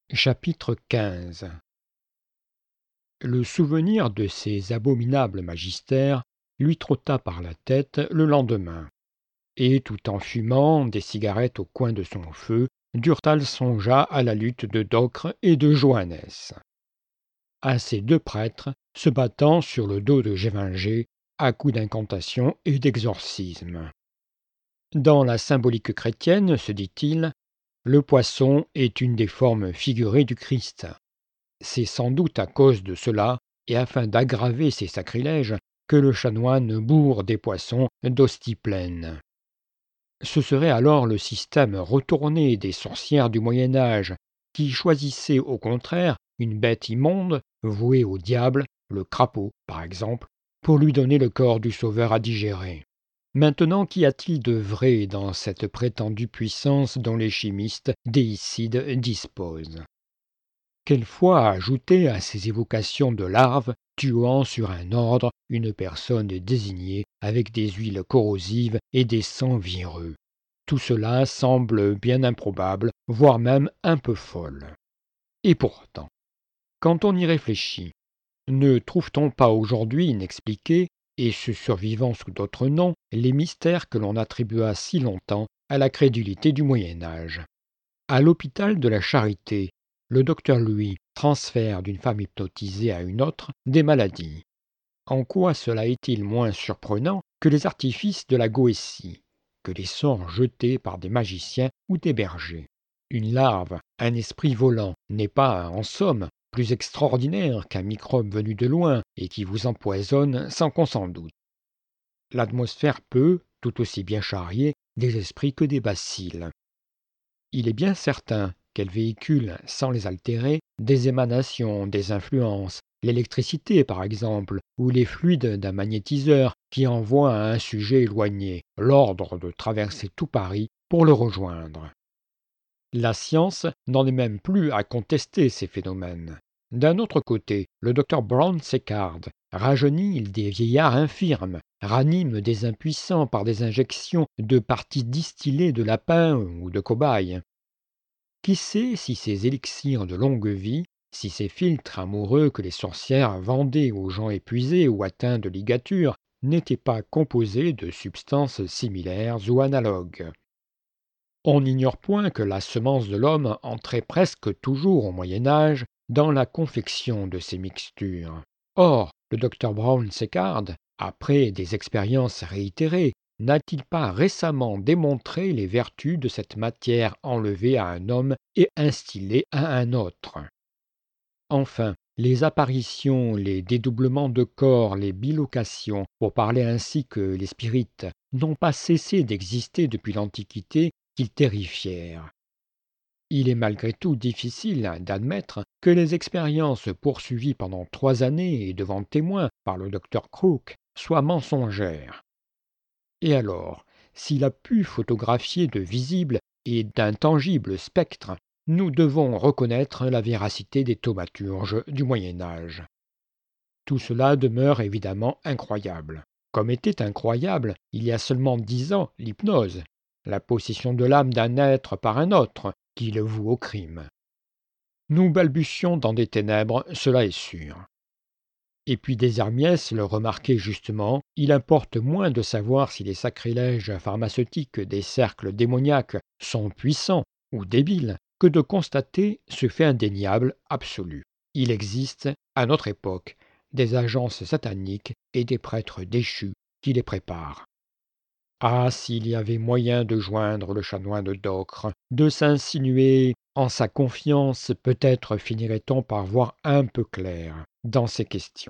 Chapitre 15. Le souvenir de ces abominables magistères lui trotta par la tête le lendemain, et tout en fumant des cigarettes au coin de son feu, Durtal songea à la lutte de Docre et de Joannes, à ces deux prêtres se battant sur le dos de Gévingey à coups d'incantations et d'exorcismes. Dans la symbolique chrétienne, se dit-il, le poisson est une des formes figurées du Christ. C'est sans doute à cause de cela, et afin d'aggraver ces sacrilèges, que le chanoine bourre des poissons d'hosties pleines. Ce serait alors le système retourné des sorcières du Moyen Âge, qui choisissaient au contraire une bête immonde, vouée au diable, le crapaud par exemple, pour lui donner le corps du Sauveur à digérer. Maintenant, qu'y a-t-il de vrai dans cette prétendue puissance dont les chimistes déicides disposent? Quelle foi ajouter à ces évocations de larves tuant sur un ordre une personne désignée avec des huiles corrosives et des sangs vireux? Tout cela semble bien improbable, voire même un peu folle. Et pourtant, quand on y réfléchit, ne trouve-t-on pas aujourd'hui inexpliqués, et se survivant sous d'autres noms, les mystères que l'on attribua si longtemps à la crédulité du Moyen Âge? À l'hôpital de la Charité, le docteur Louis transfère d'une femme hypnotisée à une autre des maladies. En quoi cela est-il moins surprenant que les artifices de la Goétie, que les sorts jetés par des magiciens ou des bergers? Une larve, un esprit volant, n'est pas, en somme, plus extraordinaire qu'un microbe venu de loin et qui vous empoisonne sans qu'on s'en doute. L'atmosphère peut, tout aussi bien charrier, des esprits que des bacilles. Il est bien certain qu'elle véhicule, sans les altérer, des émanations, des influences, l'électricité par exemple, ou les fluides d'un magnétiseur qui envoie à un sujet éloigné l'ordre de traverser tout Paris pour le rejoindre. La science n'en est même plus à contester ces phénomènes. D'un autre côté, le docteur Brown-Séquard rajeunit des vieillards infirmes, ranime des impuissants par des injections de parties distillées de lapins ou de cobayes. Qui sait si ces élixirs de longue vie, si ces philtres amoureux que les sorcières vendaient aux gens épuisés ou atteints de ligatures, n'étaient pas composés de substances similaires ou analogues? On n'ignore point que la semence de l'homme entrait presque toujours au Moyen Âge dans la confection de ces mixtures. Or, le docteur Brown-Séquard, après des expériences réitérées, n'a-t-il pas récemment démontré les vertus de cette matière enlevée à un homme et instillée à un autre? Enfin, les apparitions, les dédoublements de corps, les bilocations, pour parler ainsi que les spirites, n'ont pas cessé d'exister depuis l'Antiquité, qu'ils terrifièrent. Il est malgré tout difficile d'admettre que les expériences poursuivies pendant 3 années et devant témoins par le docteur Crook soient mensongères. Et alors, s'il a pu photographier de visibles et d'intangibles spectres, nous devons reconnaître la véracité des thaumaturges du Moyen Âge. Tout cela demeure évidemment incroyable, comme était incroyable, il y a seulement 10 ans, l'hypnose, la possession de l'âme d'un être par un autre, qui le voue au crime. Nous balbutions dans des ténèbres, cela est sûr. Et puis Desarmiès le remarquait justement, il importe moins de savoir si les sacrilèges pharmaceutiques des cercles démoniaques sont puissants ou débiles, que de constater ce fait indéniable absolu. Il existe, à notre époque, des agences sataniques et des prêtres déchus qui les préparent. Ah, s'il y avait moyen de joindre le chanoine de Docre, de s'insinuer en sa confiance, peut-être finirait-on par voir un peu clair dans ces questions.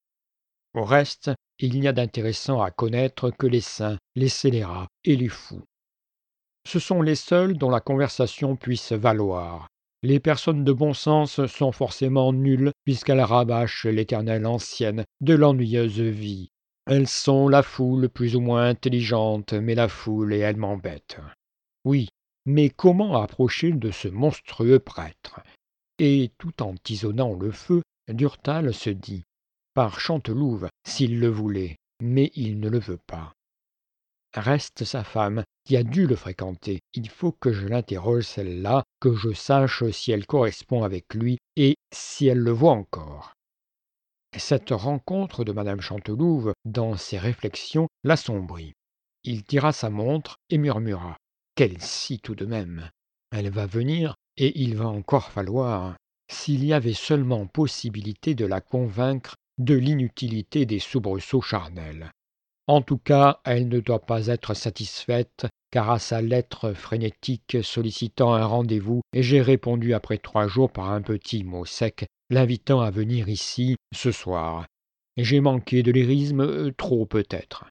Au reste, il n'y a d'intéressant à connaître que les saints, les scélérats et les fous. Ce sont les seuls dont la conversation puisse valoir. Les personnes de bon sens sont forcément nulles puisqu'elles rabâchent l'éternelle ancienne de l'ennuyeuse vie. Elles sont la foule plus ou moins intelligente, mais la foule et elle m'embête. Oui, mais comment approcher de ce monstrueux prêtre? Et tout en tisonnant le feu, Durtal se dit: par Chantelouve, s'il le voulait, mais il ne le veut pas. Reste sa femme, qui a dû le fréquenter. Il faut que je l'interroge, celle-là, que je sache si elle correspond avec lui et si elle le voit encore. Cette rencontre de madame Chantelouve, dans ses réflexions, l'assombrit. Il tira sa montre et murmura: «Quelle scie tout de même! Elle va venir et il va encore falloir. S'il y avait seulement possibilité de la convaincre de l'inutilité des soubresauts charnels. En tout cas, elle ne doit pas être satisfaite, car à sa lettre frénétique sollicitant un rendez-vous, j'ai répondu après 3 jours par un petit mot sec, l'invitant à venir ici ce soir. J'ai manqué de lyrisme, trop peut-être.»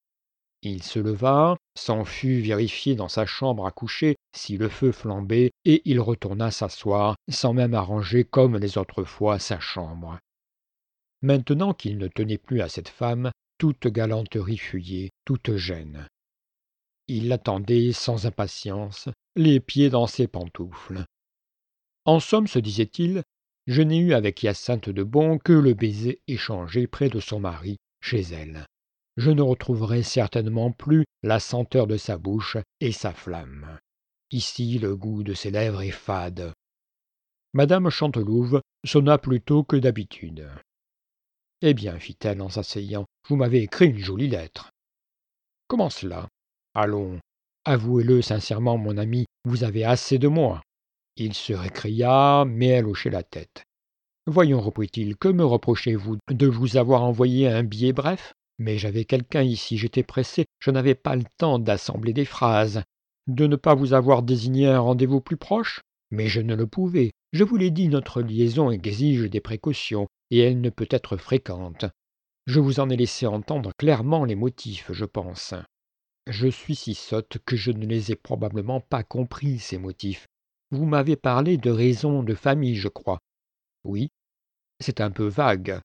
Il se leva, s'en fut vérifier dans sa chambre à coucher si le feu flambait, et il retourna s'asseoir, sans même arranger comme les autres fois sa chambre. Maintenant qu'il ne tenait plus à cette femme, toute galanterie fuyait, toute gêne. Il l'attendait sans impatience, les pieds dans ses pantoufles. En somme, se disait-il, je n'ai eu avec Hyacinthe de bon que le baiser échangé près de son mari, chez elle. Je ne retrouverai certainement plus la senteur de sa bouche et sa flamme. Ici, le goût de ses lèvres est fade. Madame Chantelouve sonna plus tôt que d'habitude. Eh bien, fit-elle en s'asseyant, vous m'avez écrit une jolie lettre. Comment cela? Allons, avouez-le sincèrement, mon ami, vous avez assez de moi. Il se récria, mais elle hochait la tête. Voyons, reprit-il, que me reprochez-vous de vous avoir envoyé un billet bref? Mais j'avais quelqu'un ici, j'étais pressé, je n'avais pas le temps d'assembler des phrases. De ne pas vous avoir désigné un rendez-vous plus proche? Mais je ne le pouvais. Je vous l'ai dit, notre liaison exige des précautions, et elle ne peut être fréquente. Je vous en ai laissé entendre clairement les motifs, je pense. Je suis si sotte que je ne les ai probablement pas compris, ces motifs. Vous m'avez parlé de raisons de famille, je crois. Oui, c'est un peu vague.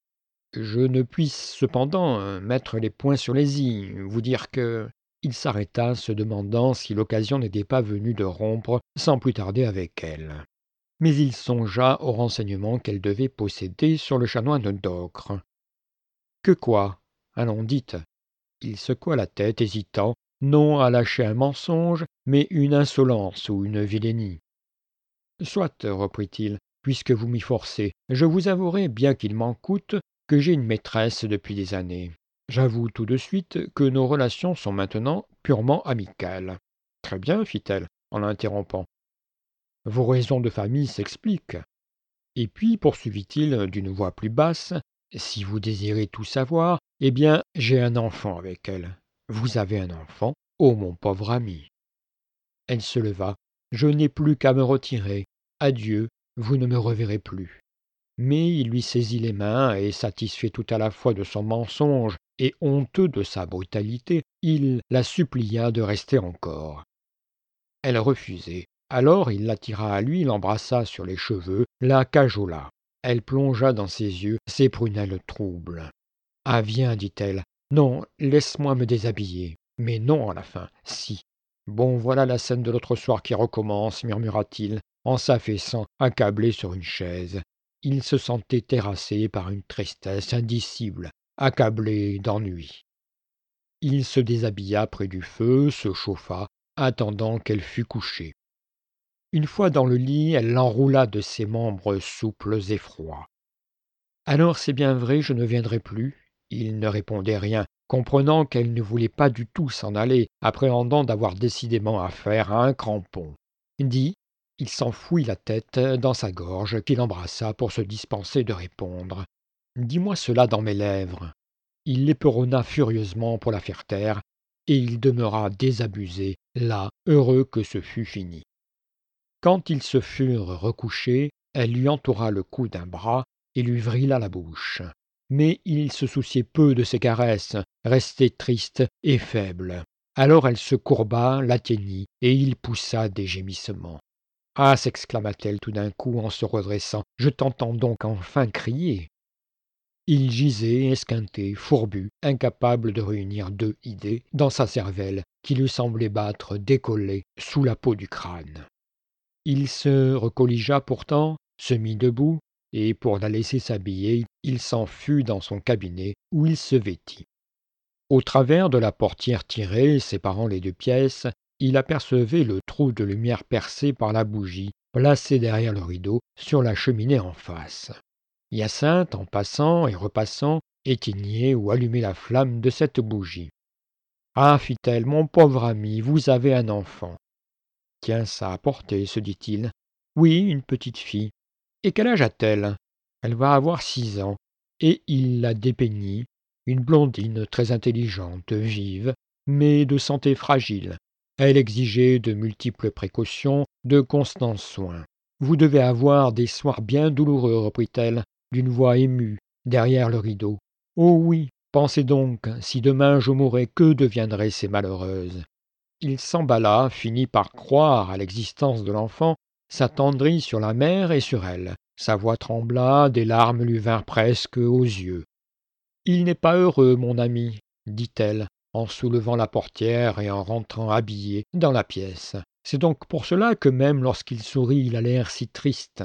Je ne puis cependant mettre les points sur les i, vous dire que... Il s'arrêta, se demandant si l'occasion n'était pas venue de rompre sans plus tarder avec elle. Mais il songea aux renseignements qu'elle devait posséder sur le chanoine d'Ocre. Que quoi? Allons, dites. Il secoua la tête, hésitant, non à lâcher un mensonge, mais une insolence ou une vilainie. Soit, reprit-il, puisque vous m'y forcez, je vous avouerai, bien qu'il m'en coûte, que j'ai une maîtresse depuis des années. J'avoue tout de suite que nos relations sont maintenant purement amicales. Très bien, fit-elle, en l'interrompant. Vos raisons de famille s'expliquent. Et puis, poursuivit-il d'une voix plus basse, si vous désirez tout savoir, eh bien, j'ai un enfant avec elle. Vous avez un enfant? Oh, mon pauvre ami! Elle se leva. Je n'ai plus qu'à me retirer. Adieu, vous ne me reverrez plus. Mais il lui saisit les mains, et satisfait tout à la fois de son mensonge et honteux de sa brutalité, il la supplia de rester encore. Elle refusait. Alors il l'attira à lui, l'embrassa sur les cheveux, la cajola. Elle plongea dans ses yeux ses prunelles troubles. « Ah, viens, dit-elle. Non, laisse-moi me déshabiller. Mais non, à la fin, si. Bon, voilà la scène de l'autre soir qui recommence, murmura-t-il, en s'affaissant, accablé sur une chaise. Il se sentait terrassé par une tristesse indicible, accablé d'ennui. Il se déshabilla près du feu, se chauffa, attendant qu'elle fût couchée. Une fois dans le lit, elle l'enroula de ses membres souples et froids. « Alors c'est bien vrai, je ne viendrai plus ?» Il ne répondait rien, comprenant qu'elle ne voulait pas du tout s'en aller, appréhendant d'avoir décidément affaire à un crampon. « Dis !» Il s'enfouit la tête dans sa gorge, qu'il embrassa pour se dispenser de répondre. « Dis-moi cela dans mes lèvres. » Il l'éperonna furieusement pour la faire taire, et il demeura désabusé, là, heureux que ce fût fini. Quand ils se furent recouchés, elle lui entoura le cou d'un bras et lui vrilla la bouche. Mais il se souciait peu de ses caresses, restait triste et faible. Alors elle se courba, l'atteignit, et il poussa des gémissements. « Ah !» s'exclama-t-elle tout d'un coup en se redressant, « je t'entends donc enfin crier !» Il gisait, esquinté, fourbu, incapable de réunir 2 idées dans sa cervelle, qui lui semblait battre décollée sous la peau du crâne. Il se recolligea pourtant, se mit debout, et pour la laisser s'habiller, il s'en fut dans son cabinet, où il se vêtit. Au travers de la portière tirée séparant les deux pièces, il apercevait le trou de lumière percé par la bougie, placée derrière le rideau, sur la cheminée en face. Hyacinthe, en passant et repassant, éteignait ou allumait la flamme de cette bougie. « Ah, fit-elle, mon pauvre ami, vous avez un enfant. »« Tiens, ça a porté, se dit-il. »« Oui, une petite fille. »« Et quel âge a-t-elle ?»« Elle va avoir 6 ans. » Et il la dépeignit, une blondine très intelligente, vive, mais de santé fragile. Elle exigeait de multiples précautions, de constants soins. « Vous devez avoir des soirs bien douloureux, reprit-elle, d'une voix émue, derrière le rideau. « Oh oui, pensez donc, si demain je mourais, que deviendraient ces malheureuses ?» Il s'emballa, finit par croire à l'existence de l'enfant, s'attendrit sur la mère et sur elle. Sa voix trembla, des larmes lui vinrent presque aux yeux. « Il n'est pas heureux, mon ami, » dit-elle, en soulevant la portière et en rentrant habillé dans la pièce. C'est donc pour cela que même lorsqu'il sourit, il a l'air si triste.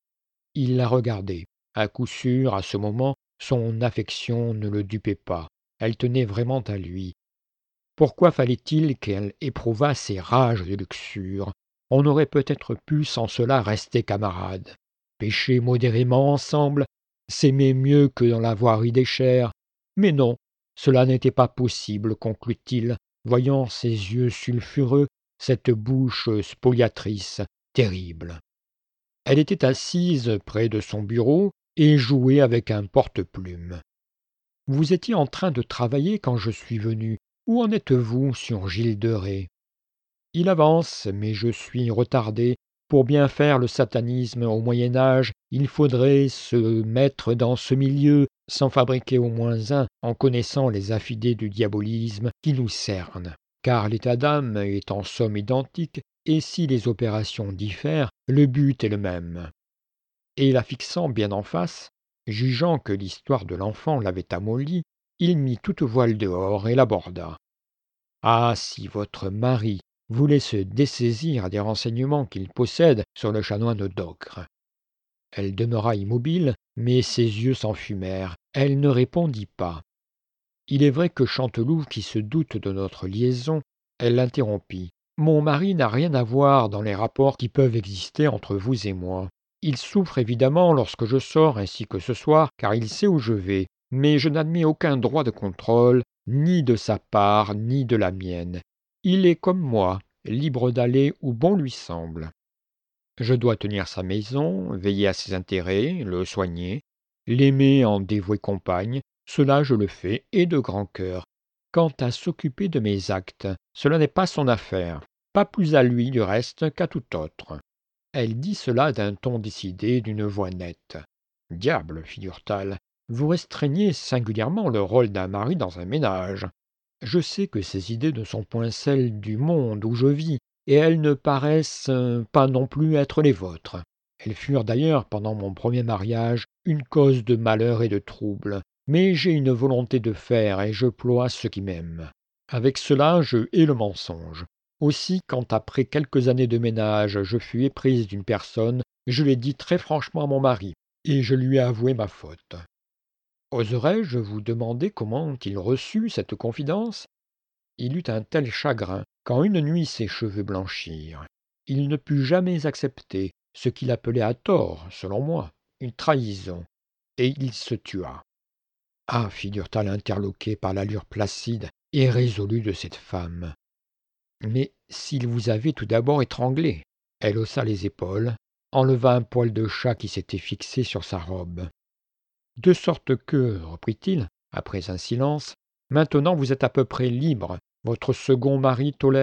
Il la regardait. À coup sûr, à ce moment, son affection ne le dupait pas. Elle tenait vraiment à lui. Pourquoi fallait-il qu'elle éprouvât ces rages de luxure? On aurait peut-être pu sans cela rester camarades, pécher modérément ensemble, s'aimer mieux que dans la voirie des chairs. Mais non, cela n'était pas possible, conclut-il, voyant ses yeux sulfureux, cette bouche spoliatrice, terrible. Elle était assise près de son bureau et jouait avec un porte-plume. « Vous étiez en train de travailler quand je suis venu. Où en êtes-vous sur Gilles de Ré ?»« Il avance, mais je suis retardé. Pour bien faire le satanisme au Moyen-Âge, il faudrait se mettre dans ce milieu, s'en fabriquer au moins un, en connaissant les affidés du diabolisme qui nous cernent. Car l'état d'âme est en somme identique, et si les opérations diffèrent, le but est le même. » Et la fixant bien en face, jugeant que l'histoire de l'enfant l'avait amolli, il mit toute voile dehors et l'aborda. « Ah, si votre mari voulait se dessaisir des renseignements qu'il possède sur le chanoine d'Ocre. » Elle demeura immobile, mais ses yeux s'enfumèrent. Elle ne répondit pas. Il est vrai que Chantelouve, qui se doute de notre liaison, elle l'interrompit. « Mon mari n'a rien à voir dans les rapports qui peuvent exister entre vous et moi. Il souffre évidemment lorsque je sors ainsi que ce soir, car il sait où je vais. Mais je n'admets aucun droit de contrôle, ni de sa part, ni de la mienne. Il est comme moi, libre d'aller où bon lui semble. Je dois tenir sa maison, veiller à ses intérêts, le soigner, l'aimer en dévouée compagne, cela je le fais, et de grand cœur. Quant à s'occuper de mes actes, cela n'est pas son affaire, pas plus à lui du reste qu'à tout autre. » Elle dit cela d'un ton décidé, d'une voix nette. « Diable, fit Durtal, vous restreignez singulièrement le rôle d'un mari dans un ménage. Je sais que ces idées ne sont point celles du monde où je vis, et elles ne paraissent pas non plus être les vôtres. Elles furent d'ailleurs, pendant mon premier mariage, une cause de malheur et de trouble. Mais j'ai une volonté de faire, et je ploie ceux qui m'aiment. Avec cela, je hais le mensonge. Aussi, quand après quelques années de ménage, je fus éprise d'une personne, je l'ai dit très franchement à mon mari, et je lui ai avoué ma faute. Oserais-je vous demander comment il reçut cette confidence? Il eut un tel chagrin, quand une nuit ses cheveux blanchirent. Il ne put jamais accepter ce qu'il appelait à tort, selon moi, une trahison, et il se tua. « Ah, fit Durtal interloqué par l'allure placide et résolue de cette femme. Mais s'il vous avait tout d'abord étranglé. » Elle haussa les épaules, enleva un poil de chat qui s'était fixé sur sa robe. « De sorte que, reprit-il, après un silence, maintenant vous êtes à peu près libre. Votre second mari tolère? »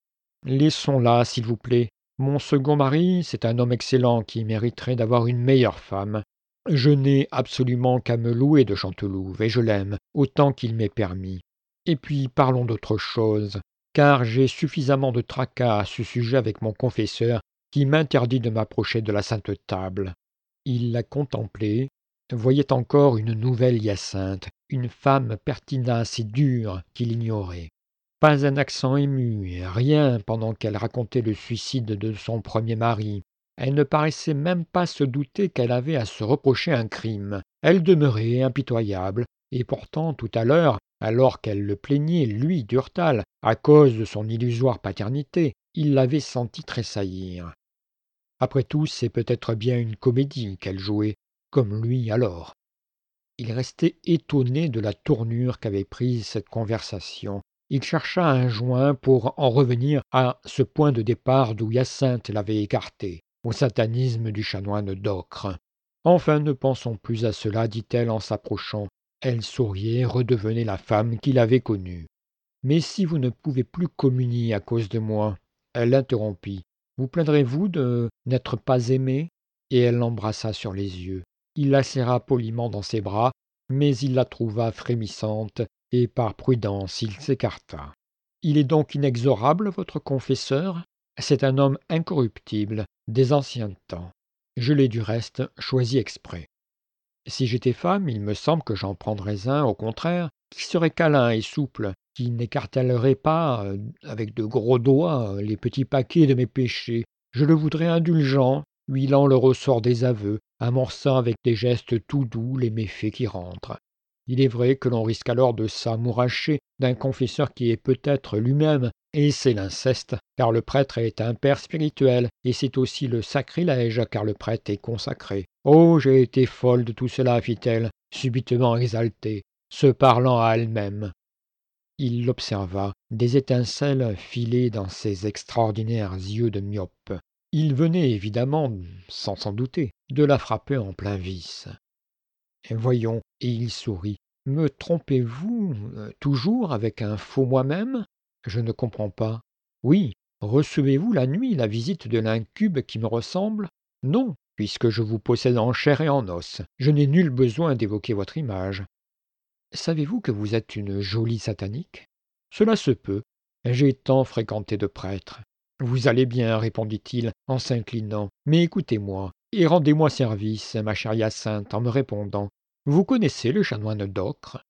« Laissons-la, s'il vous plaît. Mon second mari, c'est un homme excellent qui mériterait d'avoir une meilleure femme. Je n'ai absolument qu'à me louer de Chantelouve, et je l'aime, autant qu'il m'est permis. Et puis parlons d'autre chose, car j'ai suffisamment de tracas à ce sujet avec mon confesseur, qui m'interdit de m'approcher de la sainte table. » Il la contemplait, voyait encore une nouvelle Hyacinthe, une femme pertinace et dure qu'il ignorait. Pas un accent ému, rien pendant qu'elle racontait le suicide de son premier mari. Elle ne paraissait même pas se douter qu'elle avait à se reprocher un crime. Elle demeurait impitoyable, et pourtant tout à l'heure, Alors qu'elle le plaignait, lui, Durtal, à cause de son illusoire paternité, il l'avait senti tressaillir. Après tout, c'est peut-être bien une comédie qu'elle jouait, comme lui alors. Il restait étonné de la tournure qu'avait prise cette conversation. Il chercha un joint pour en revenir à ce point de départ d'où Hyacinthe l'avait écarté, au satanisme du chanoine d'Ocre. Enfin, ne pensons plus à cela, dit-elle en s'approchant. Elle souriait, redevenait la femme qu'il avait connue. Mais si vous ne pouvez plus communier à cause de moi, elle l'interrompit. Vous plaindrez-vous de n'être pas aimé? Et elle l'embrassa sur les yeux. Il la serra poliment dans ses bras, mais il la trouva frémissante, et par prudence il s'écarta. Il est donc inexorable, votre confesseur? C'est un homme incorruptible, des anciens temps. Je l'ai du reste choisi exprès. Si j'étais femme, il me semble que j'en prendrais un, au contraire, qui serait câlin et souple, qui n'écartèlerait pas, avec de gros doigts, les petits paquets de mes péchés. Je le voudrais indulgent, huilant le ressort des aveux, amorçant avec des gestes tout doux les méfaits qui rentrent. Il est vrai que l'on risque alors de s'amouracher d'un confesseur qui est peut-être lui-même, et c'est l'inceste, car le prêtre est un père spirituel, et c'est aussi le sacrilège, car le prêtre est consacré. Oh, j'ai été folle de tout cela, fit-elle, subitement exaltée, se parlant à elle-même. Il l'observa, des étincelles filaient dans ses extraordinaires yeux de myope. Il venait évidemment, sans s'en douter, de la frapper en plein vice. Voyons, et il sourit. Me trompez-vous toujours avec un faux moi-même? Je ne comprends pas. Oui, recevez-vous la nuit la visite de l'incube qui me ressemble? Non, puisque je vous possède en chair et en os. Je n'ai nul besoin d'évoquer votre image. Savez-vous que vous êtes une jolie satanique? Cela se peut. J'ai tant fréquenté de prêtres. Vous allez bien, répondit-il en s'inclinant. Mais écoutez-moi, et rendez-moi service, ma chère Hyacinthe, en me répondant. Vous connaissez le chanoine d'Ocre?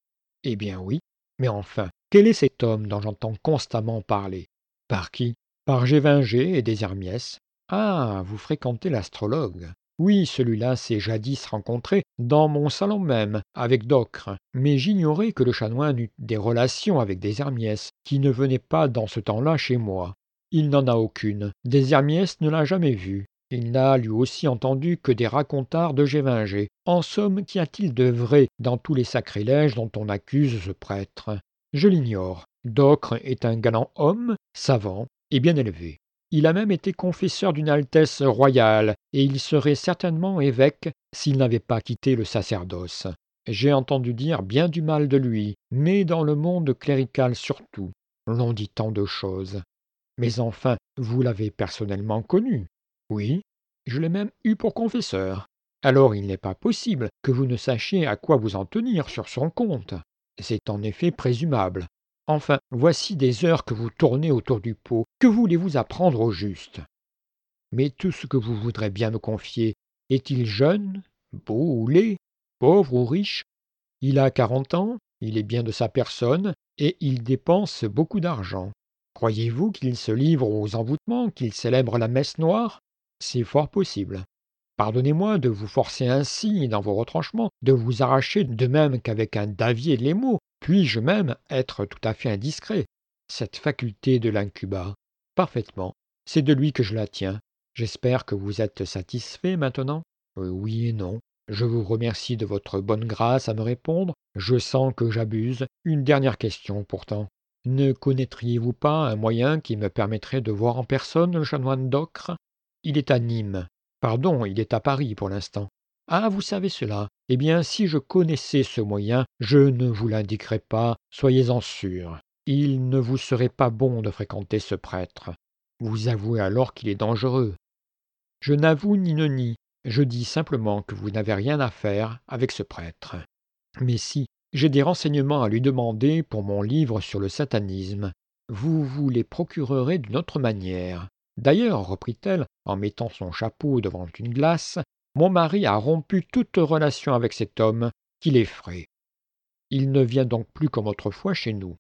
Eh bien oui. Mais enfin, quel est cet homme dont j'entends constamment parler? Par qui? Par Gévingey et Déshermiès. Ah, vous fréquentez l'astrologue. Oui, celui-là s'est jadis rencontré dans mon salon même, avec Docre, mais j'ignorais que le chanoine eût des relations avec Déshermiès, qui ne venait pas dans ce temps-là chez moi. Il n'en a aucune. Déshermiès ne l'a jamais vu. Il n'a lui aussi entendu que des racontards de Gévingey. En somme, qu'y a-t-il de vrai dans tous les sacrilèges dont on accuse ce prêtre? Je l'ignore. Docre est un galant homme, savant et bien élevé. Il a même été confesseur d'une altesse royale, et il serait certainement évêque s'il n'avait pas quitté le sacerdoce. J'ai entendu dire bien du mal de lui, mais dans le monde clérical surtout. L'on dit tant de choses. Mais enfin, vous l'avez personnellement connu. Oui, je l'ai même eu pour confesseur. Alors il n'est pas possible que vous ne sachiez à quoi vous en tenir sur son compte. C'est en effet présumable. Enfin, voici des heures que vous tournez autour du pot. Que voulez-vous apprendre au juste? Mais tout ce que vous voudrez bien me confier, est-il jeune, beau ou laid, pauvre ou riche? Il a 40 ans, il est bien de sa personne, et il dépense beaucoup d'argent. Croyez-vous qu'il se livre aux envoûtements, qu'il célèbre la messe noire? C'est fort possible. Pardonnez-moi de vous forcer ainsi dans vos retranchements, de vous arracher de même qu'avec un Davier les mots. Puis-je même être tout à fait indiscret? Cette faculté de l'incubat. Parfaitement. C'est de lui que je la tiens. J'espère que vous êtes satisfait maintenant? Oui et non. Je vous remercie de votre bonne grâce à me répondre. Je sens que j'abuse. Une dernière question pourtant. Ne connaîtriez-vous pas un moyen qui me permettrait de voir en personne le chanoine d'Ocre? Il est à Nîmes. Pardon, il est à Paris pour l'instant. Ah, vous savez cela. Eh bien, si je connaissais ce moyen, je ne vous l'indiquerais pas, soyez-en sûr. Il ne vous serait pas bon de fréquenter ce prêtre. Vous avouez alors qu'il est dangereux. Je n'avoue ni ne nie. Je dis simplement que vous n'avez rien à faire avec ce prêtre. Mais si, j'ai des renseignements à lui demander pour mon livre sur le satanisme. Vous vous les procurerez d'une autre manière. D'ailleurs, reprit-elle, en mettant son chapeau devant une glace, mon mari a rompu toute relation avec cet homme qui l'effraie. Il ne vient donc plus comme autrefois chez nous.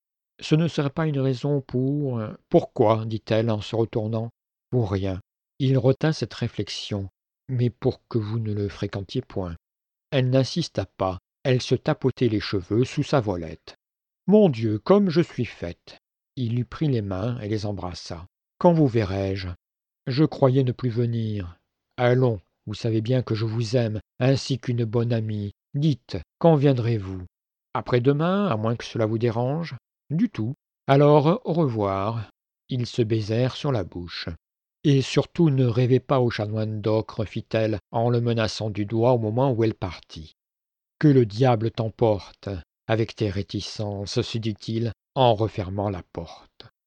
Ce ne serait pas une raison pour... Pourquoi? dit-elle en se retournant. Pour rien. Il retint cette réflexion, mais pour que vous ne le fréquentiez point. Elle n'insista pas, Elle se tapotait les cheveux sous sa voilette. Mon Dieu, comme je suis faite! Il lui prit les mains et les embrassa. Quand vous verrai-je? Je croyais ne plus venir. Allons, vous savez bien que je vous aime, ainsi qu'une bonne amie. Dites, quand viendrez-vous? Après-demain, à moins que cela vous dérange? Du tout. Alors, au revoir. Ils se baisèrent sur la bouche. Et surtout ne rêvez pas au chanoine d'ocre, fit-elle, en le menaçant du doigt au moment où elle partit. Que le diable t'emporte avec tes réticences, se dit-il en refermant la porte.